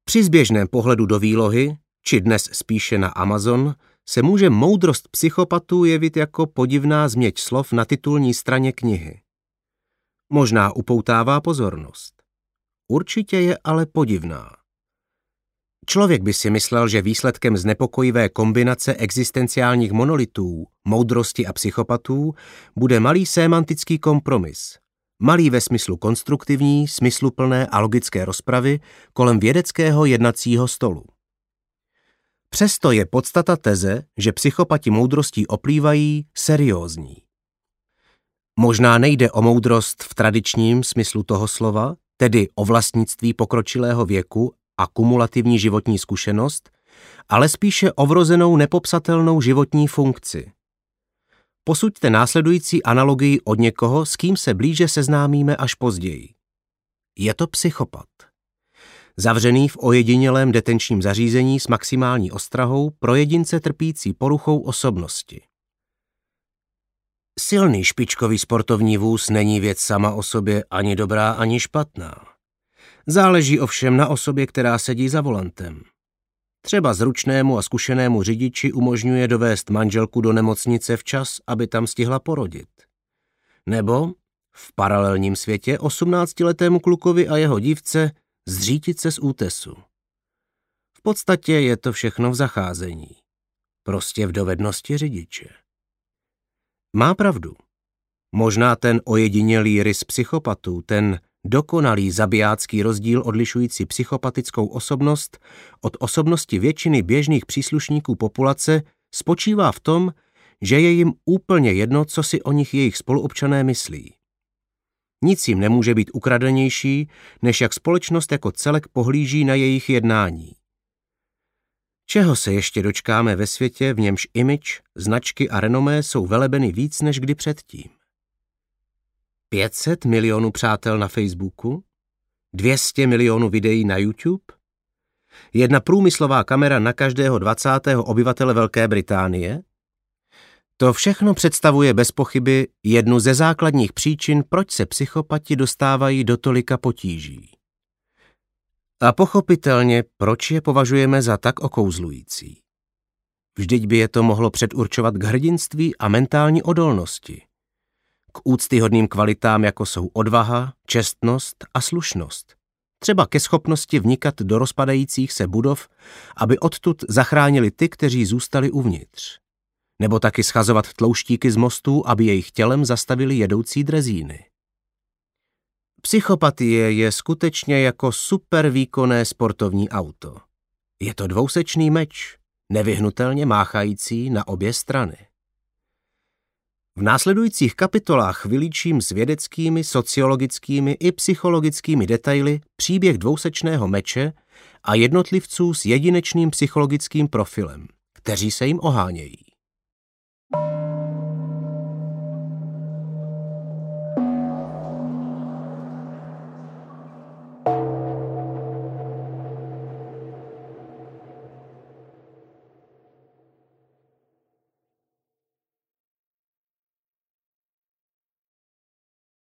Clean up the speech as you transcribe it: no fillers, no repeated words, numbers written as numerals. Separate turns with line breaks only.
Při zběžném pohledu do výlohy, či dnes spíše na Amazon, se může moudrost psychopatů jevit jako podivná změť slov na titulní straně knihy. Možná upoutává pozornost. Určitě je ale podivná. Člověk by si myslel, že výsledkem znepokojivé kombinace existenciálních monolitů, moudrosti a psychopatů bude malý sémantický kompromis. Malý ve smyslu konstruktivní, smysluplné a logické rozpravy kolem vědeckého jednacího stolu. Přesto je podstata teze, že psychopati moudrostí oplývají, seriózní. Možná nejde o moudrost v tradičním smyslu toho slova, tedy o vlastnictví pokročilého věku a kumulativní životní zkušenost, ale spíše o vrozenou nepopsatelnou životní funkci. Posuďte následující analogii od někoho, s kým se blíže seznámíme až později. Je to psychopat. Zavřený v ojedinělém detenčním zařízení s maximální ostrahou pro jedince trpící poruchou osobnosti. Silný špičkový sportovní vůz není věc sama o sobě ani dobrá, ani špatná. Záleží ovšem na osobě, která sedí za volantem. Třeba zručnému a zkušenému řidiči umožňuje dovést manželku do nemocnice včas, aby tam stihla porodit. Nebo v paralelním světě 18letému klukovi a jeho dívce zřítit se z útesu. V podstatě je to všechno v zacházení. Prostě v dovednosti řidiče. Má pravdu. Možná ten ojedinělý rys psychopatů, ten dokonalý zabijácký rozdíl odlišující psychopatickou osobnost od osobnosti většiny běžných příslušníků populace spočívá v tom, že je jim úplně jedno, co si o nich jejich spoluobčané myslí. Nic jim nemůže být ukradenější, než jak společnost jako celek pohlíží na jejich jednání. Čeho se ještě dočkáme ve světě, v němž image, značky a renomé jsou velebeny víc než kdy předtím? 500 milionů přátel na Facebooku? 200 milionů videí na YouTube? Jedna průmyslová kamera na každého 20. obyvatele Velké Británie? To všechno představuje bez pochyby jednu ze základních příčin, proč se psychopati dostávají do tolika potíží. A pochopitelně, proč je považujeme za tak okouzlující. Vždyť by je to mohlo předurčovat k hrdinství a mentální odolnosti. K úctyhodným kvalitám, jako jsou odvaha, čestnost a slušnost. Třeba ke schopnosti vnikat do rozpadajících se budov, aby odtud zachránili ty, kteří zůstali uvnitř. Nebo taky schazovat tlouštíky z mostů, aby jejich tělem zastavili jedoucí drezíny. Psychopatie je skutečně jako supervýkonné sportovní auto. Je to dvousečný meč, nevyhnutelně máchající na obě strany. V následujících kapitolách vylíčím s vědeckými, sociologickými i psychologickými detaily příběh dvousečného meče a jednotlivců s jedinečným psychologickým profilem, kteří se jim ohánějí.